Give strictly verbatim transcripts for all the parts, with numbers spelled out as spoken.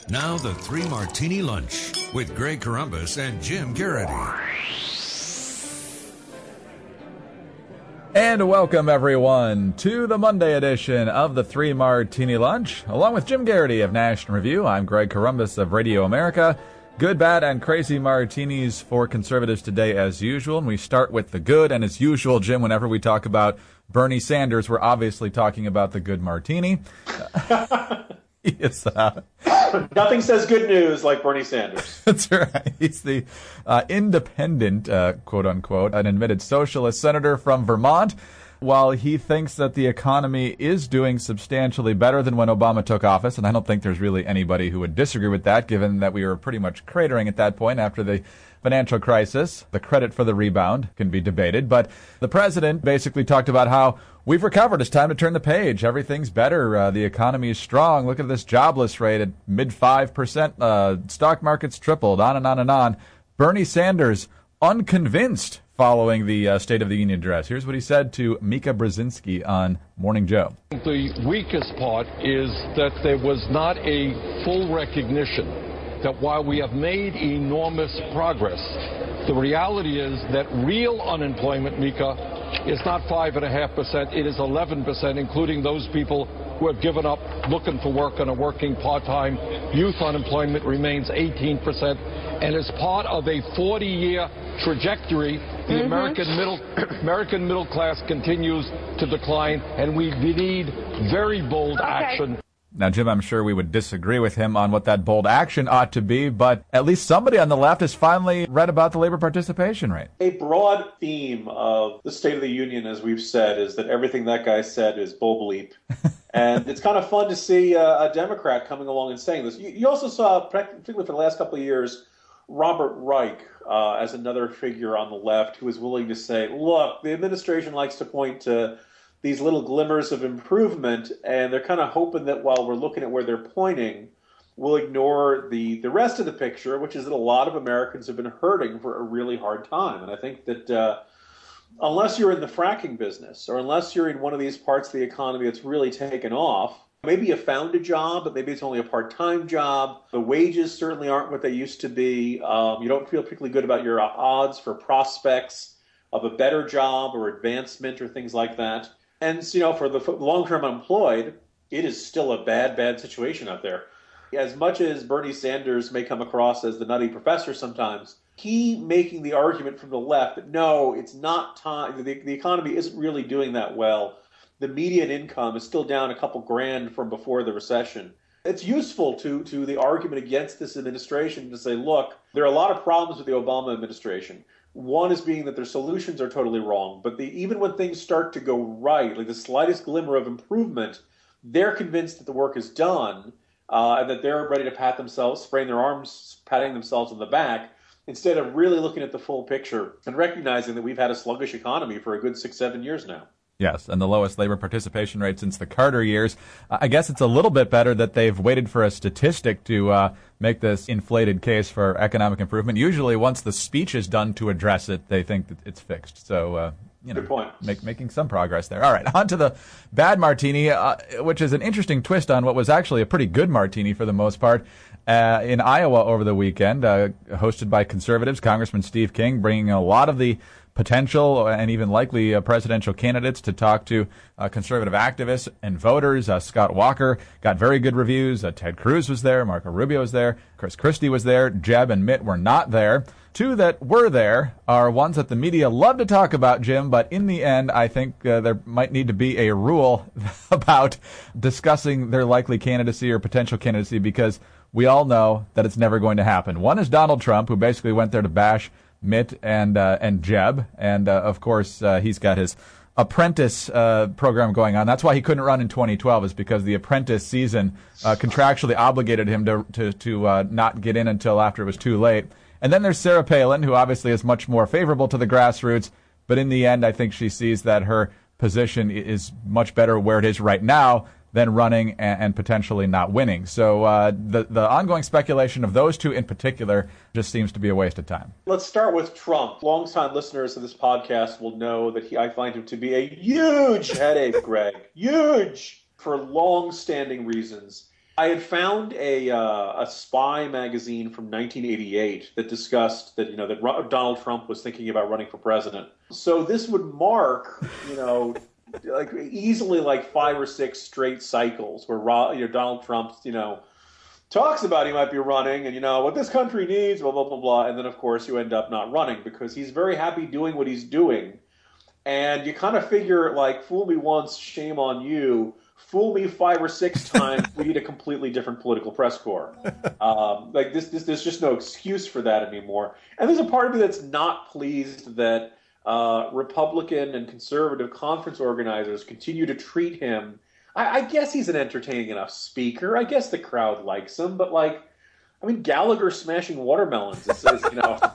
Now the Three Martini Lunch with Greg Corombos and Jim Garrity. And welcome, everyone, to the Monday edition of the Three Martini Lunch. Along with Jim Garrity of National Review, I'm Greg Corombos of Radio America. Good, bad, and crazy martinis for conservatives today, as usual. And we start with the good. And as usual, Jim, whenever we talk about Bernie Sanders, we're obviously talking about the good martini. Yes, uh, nothing says good news like Bernie Sanders. That's right. He's the uh, independent, uh, quote unquote, an admitted socialist senator from Vermont. While he thinks that the economy is doing substantially better than when Obama took office, and I don't think there's really anybody who would disagree with that, given that we were pretty much cratering at that point after the financial crisis. The credit for the rebound can be debated, but the president basically talked about how we've recovered. It's time to turn the page. Everything's better. Uh, the economy is strong. Look at this jobless rate at mid five percent. Uh, stock market's tripled, on and on and on. Bernie Sanders, unconvinced following the uh, State of the Union address. Here's what he said to Mika Brzezinski on Morning Joe. The weakest part is that there was not a full recognition that while we have made enormous progress, the reality is that real unemployment, Mika, is not five and a half percent. It is eleven percent, including those people who have given up looking for work and are working part-time. Youth unemployment remains eighteen percent. And as part of a forty-year trajectory, the mm-hmm. American middle American middle class continues to decline, and we need very bold okay. action. Now, Jim, I'm sure we would disagree with him on what that bold action ought to be, but at least somebody on the left has finally read about the labor participation rate. A broad theme of the State of the Union, as we've said, is that everything that guy said is bull bleep. And it's kind of fun to see uh, a Democrat coming along and saying this. You, you also saw, particularly for the last couple of years, Robert Reich uh, as another figure on the left who is willing to say, look, the administration likes to point to these little glimmers of improvement, and they're kind of hoping that while we're looking at where they're pointing, we'll ignore the, the rest of the picture, which is that a lot of Americans have been hurting for a really hard time. And I think that uh, unless you're in the fracking business, or unless you're in one of these parts of the economy that's really taken off, maybe you found a job, but maybe it's only a part-time job. The wages certainly aren't what they used to be. Um, you don't feel particularly good about your odds for prospects of a better job or advancement or things like that. And, you know, for the long-term unemployed, it is still a bad, bad situation out there. As much as Bernie Sanders may come across as the nutty professor sometimes, he making the argument from the left that, no, it's not time, the, the economy isn't really doing that well. The median income is still down a couple grand from before the recession. It's useful to, to the argument against this administration to say, look, there are a lot of problems with the Obama administration. One is being that their solutions are totally wrong, but the, even when things start to go right, like the slightest glimmer of improvement, they're convinced that the work is done uh, and that they're ready to pat themselves, spraying their arms, patting themselves on the back, instead of really looking at the full picture and recognizing that we've had a sluggish economy for a good six, seven years now. Yes, and the lowest labor participation rate since the Carter years. Uh, I guess it's a little bit better that they've waited for a statistic to uh, make this inflated case for economic improvement. Usually, once the speech is done to address it, they think that it's fixed. So, uh, you know, good point. Make, making some progress there. All right, on to the bad martini, uh, which is an interesting twist on what was actually a pretty good martini for the most part. Uh, in Iowa over the weekend, uh, hosted by conservatives, Congressman Steve King, bringing a lot of the potential and even likely uh, presidential candidates to talk to uh, conservative activists and voters. Uh, Scott Walker got very good reviews. Uh, Ted Cruz was there. Marco Rubio was there. Chris Christie was there. Jeb and Mitt were not there. Two that were there are ones that the media love to talk about, Jim, but in the end, I think uh, there might need to be a rule about discussing their likely candidacy or potential candidacy, because we all know that it's never going to happen. One is Donald Trump, who basically went there to bash Mitt and uh, and Jeb, and uh, of course uh, he's got his apprentice uh, program going on. That's why he couldn't run in twenty twelve, is because the apprentice season uh, contractually obligated him to to, to uh, not get in until after it was too late. And then there's Sarah Palin, who obviously is much more favorable to the grassroots, but in the end, I think she sees that her position is much better where it is right now than running and, and potentially not winning. So uh, the, the ongoing speculation of those two in particular just seems to be a waste of time. Let's start with Trump. Longtime listeners of this podcast will know that he, I find him to be a huge headache, Greg. Huge! For long-standing reasons. I had found a uh, a spy magazine from nineteen eighty-eight that discussed that you know that Donald Trump was thinking about running for president. So this would mark you know like easily like five or six straight cycles where you know Donald Trump you know talks about he might be running and you know what this country needs, blah blah blah blah, and then of course you end up not running because he's very happy doing what he's doing, and you kind of figure like fool me once, shame on you. Fool me five or six times, we need a completely different political press corps. Um, like this, this, there's just no excuse for that anymore. And there's a part of me that's not pleased that uh, Republican and conservative conference organizers continue to treat him. I, I guess he's an entertaining enough speaker. I guess the crowd likes him, but like, I mean, Gallagher smashing watermelons. It's, it's, you know,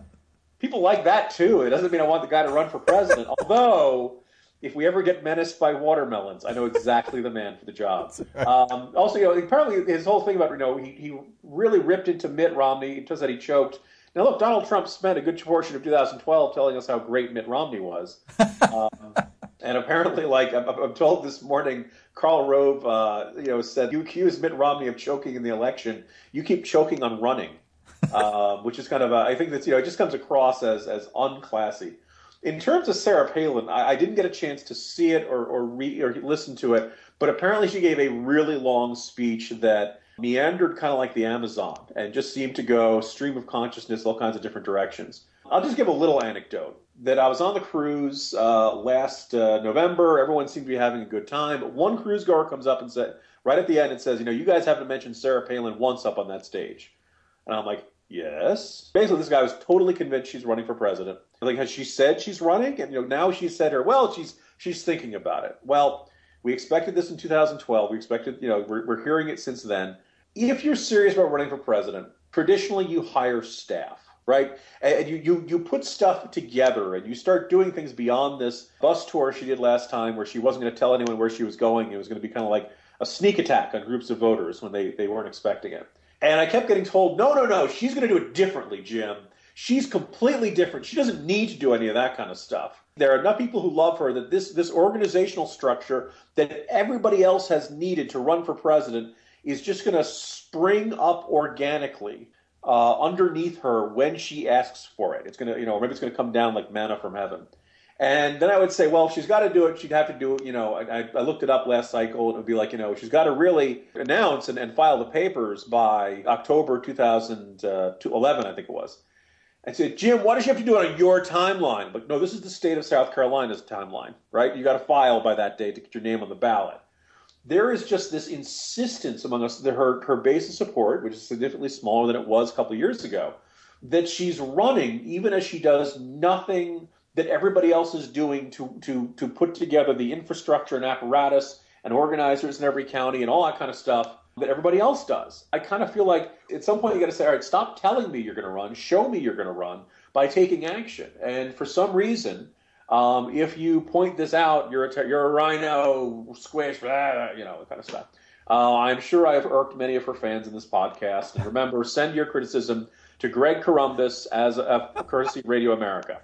people like that too. It doesn't mean I want the guy to run for president, although. If we ever get menaced by watermelons, I know exactly the man for the job. Um, also, you know, apparently his whole thing about, you know, he, he really ripped into Mitt Romney. It turns out he choked. Now, look, Donald Trump spent a good portion of two thousand twelve telling us how great Mitt Romney was. Um, and apparently, like, I'm, I'm told this morning, Karl Rove, uh, you know, said, you accuse Mitt Romney of choking in the election. You keep choking on running, uh, which is kind of, a, I think that's, you know, it just comes across as as unclassy. In terms of Sarah Palin, I, I didn't get a chance to see it or or, read, or listen to it, but apparently she gave a really long speech that meandered kind of like the Amazon and just seemed to go stream of consciousness, all kinds of different directions. I'll just give a little anecdote that I was on the cruise uh, last uh, November. Everyone seemed to be having a good time. One cruise goer comes up and said, right at the end, it says, you know, you guys haven't mentioned Sarah Palin once up on that stage. And I'm like, yes. Basically, this guy was totally convinced she's running for president. Like, has she said she's running? And you know, now she said her, well, she's she's thinking about it. Well, we expected this in two thousand twelve. We expected, you know, we're, we're hearing it since then. If you're serious about running for president, traditionally you hire staff, right? And you you you put stuff together and you start doing things beyond this bus tour she did last time where she wasn't going to tell anyone where she was going. It was going to be kind of like a sneak attack on groups of voters when they, they weren't expecting it. And I kept getting told, no, no, no, she's going to do it differently, Jim. She's completely different. She doesn't need to do any of that kind of stuff. There are enough people who love her that this, this organizational structure that everybody else has needed to run for president is just going to spring up organically uh, underneath her when she asks for it. It's going to, you know, maybe it's going to come down like manna from heaven. And then I would say, well, if she's got to do it, she'd have to do it. You know, I, I looked it up last cycle. It would be like, you know, she's got to really announce and, and file the papers by October two thousand eleven, I think it was. I said, Jim, why does she have to do it on your timeline? But no, this is the state of South Carolina's timeline, right? You got to file by that date to get your name on the ballot. There is just this insistence among us that her, her base of support, which is significantly smaller than it was a couple of years ago, that she's running even as she does nothing that everybody else is doing to, to, to put together the infrastructure and apparatus and organizers in every county and all that kind of stuff that everybody else does. I kind of feel like at some point you got to say, all right, stop telling me you're going to run. Show me you're going to run by taking action. And for some reason, um, if you point this out, you're a, ter- you're a rhino, squish, blah, you know, that kind of stuff. Uh, I'm sure I've irked many of her fans in this podcast. And remember, send your criticism to Greg Corombos as a, a courtesy Radio America.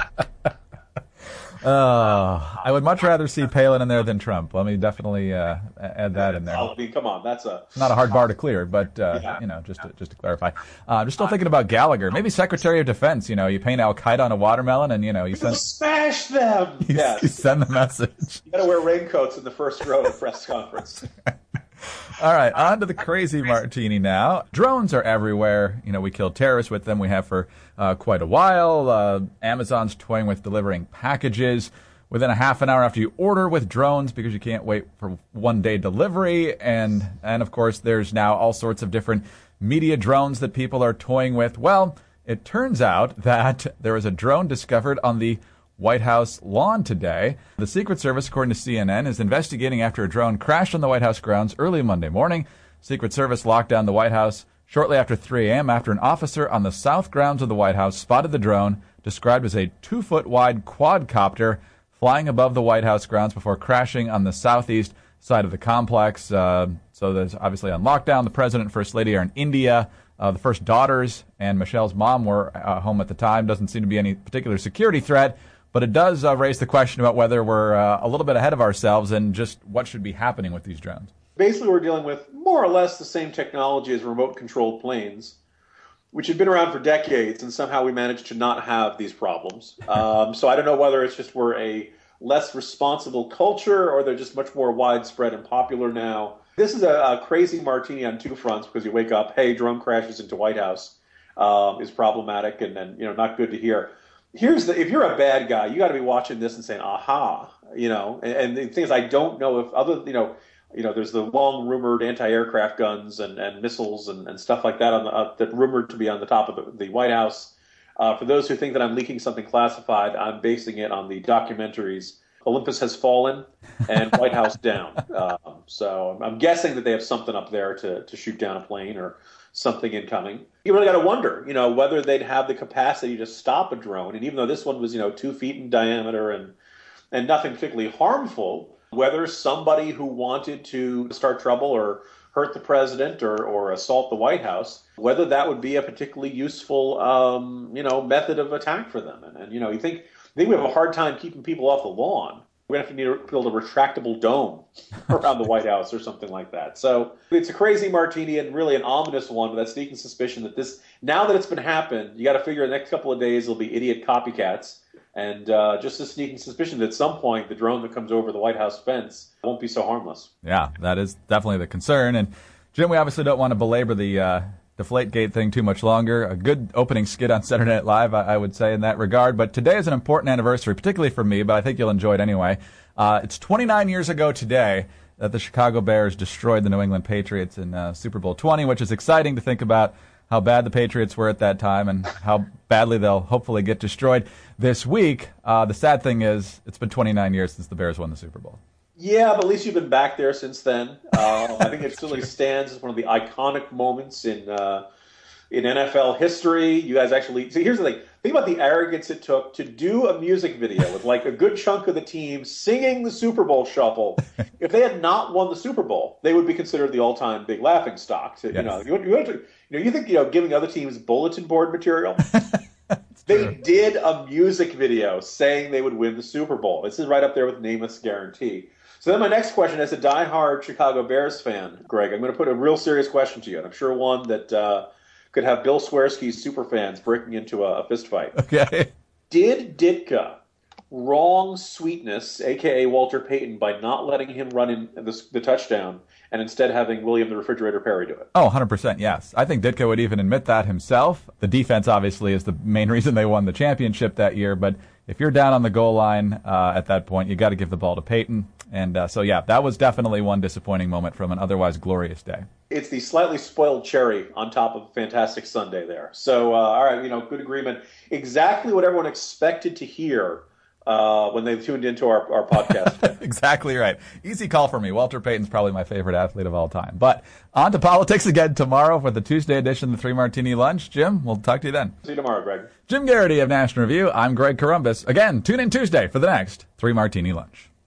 Uh, I would much rather see Palin in there than Trump. Let me definitely uh, add that in there. I mean, come on, that's a not a hard bar to clear, but uh, yeah. you know, just to, just to clarify, uh, I'm just still thinking about Gallagher. Maybe Secretary of Defense. You know, you paint Al Qaeda on a watermelon, and you know, you send smash them. You, yes. you send the message. You got to wear raincoats in the first row of the press conference. All right, on to the crazy martini now. Drones are everywhere. You know, we kill terrorists with them. We have for uh, quite a while. Uh, Amazon's toying with delivering packages within a half an hour after you order with drones because you can't wait for one-day delivery. And, and of course, there's now all sorts of different media drones that people are toying with. Well, it turns out that there was a drone discovered on the White House lawn today. The Secret Service, according to C N N, is investigating after a drone crashed on the White House grounds early Monday morning. Secret Service locked down the White House shortly after three a.m. after an officer on the south grounds of the White House spotted the drone, described as a two-foot-wide quadcopter, flying above the White House grounds before crashing on the southeast side of the complex. Uh, so there's obviously on lockdown. The president and first lady are in India. Uh, the first daughters and Michelle's mom were uh, home at the time. Doesn't seem to be any particular security threat. But it does uh, raise the question about whether we're uh, a little bit ahead of ourselves and just what should be happening with these drones. Basically, we're dealing with more or less the same technology as remote-controlled planes, which had been around for decades, and somehow we managed to not have these problems. Um, so I don't know whether it's just we're a less responsible culture or they're just much more widespread and popular now. This is a, a crazy martini on two fronts because you wake up, hey, drone crashes into White House um, is problematic and, and you know not good to hear. Here's the if you're a bad guy, you got to be watching this and saying, aha, you know. And, and the thing is, I don't know if other you know. You know, there's the long rumored anti-aircraft guns and, and missiles and, and stuff like that on the, uh, that rumored to be on the top of the, the White House. Uh, for those who think that I'm leaking something classified, I'm basing it on the documentaries Olympus Has Fallen and White House Down. Um, so I'm guessing that they have something up there to, to shoot down a plane or something incoming. You really got to wonder, you know, whether they'd have the capacity to stop a drone. And even though this one was, you know, two feet in diameter and and nothing particularly harmful, whether somebody who wanted to start trouble or hurt the president or, or assault the White House, whether that would be a particularly useful, um, you know, method of attack for them. And, and you know, you think, I think we have a hard time keeping people off the lawn. We're going to have to need to build a retractable dome around the White House or something like that. So it's a crazy martini and really an ominous one, but that sneaking suspicion that this, now that it's been happened, you got to figure the next couple of days there'll be idiot copycats. And uh, just a sneaking suspicion that at some point the drone that comes over the White House fence won't be so harmless. Yeah, that is definitely the concern. And, Jim, we obviously don't want to belabor the uh, Deflategate thing too much longer. A good opening skit on Saturday Night Live, I, I would say, in that regard. But today is an important anniversary, particularly for me, but I think you'll enjoy it anyway. Uh, it's twenty-nine years ago today that the Chicago Bears destroyed the New England Patriots in uh, Super Bowl twenty, which is exciting to think about how bad the Patriots were at that time and how badly they'll hopefully get destroyed this week. Uh, the sad thing is it's been twenty-nine years since the Bears won the Super Bowl. Yeah, but at least you've been back there since then. Uh, I think it certainly stands as one of the iconic moments in uh, in N F L history. You guys actually – see, here's the thing. Think about the arrogance it took to do a music video with like a good chunk of the team singing the Super Bowl shuffle. If they had not won the Super Bowl, they would be considered the all-time big laughing stock. To, yes. You know, you, you, you know, you think you know giving other teams bulletin board material? They did a music video saying they would win the Super Bowl. This is right up there with Namath's guarantee. So then my next question, as a diehard Chicago Bears fan, Greg, I'm going to put a real serious question to you, and I'm sure one that uh, could have Bill Swersky's superfans breaking into a, a fist fight. Okay. Did Ditka wrong Sweetness, a k a. Walter Payton, by not letting him run in the, the touchdown and instead having William the Refrigerator Perry do it? Oh, one hundred percent, yes. I think Ditka would even admit that himself. The defense, obviously, is the main reason they won the championship that year, but if you're down on the goal line uh, at that point, you got to give the ball to Payton. And uh, so, yeah, that was definitely one disappointing moment from an otherwise glorious day. It's the slightly spoiled cherry on top of a fantastic Sunday there. So, uh, all right, you know, good agreement. Exactly what everyone expected to hear uh, when they tuned into our, our podcast. Exactly right. Easy call for me. Walter Payton's probably my favorite athlete of all time. But on to politics again tomorrow for the Tuesday edition of the Three Martini Lunch. Jim, we'll talk to you then. See you tomorrow, Greg. Jim Garrity of National Review. I'm Greg Corombos. Again, tune in Tuesday for the next Three Martini Lunch.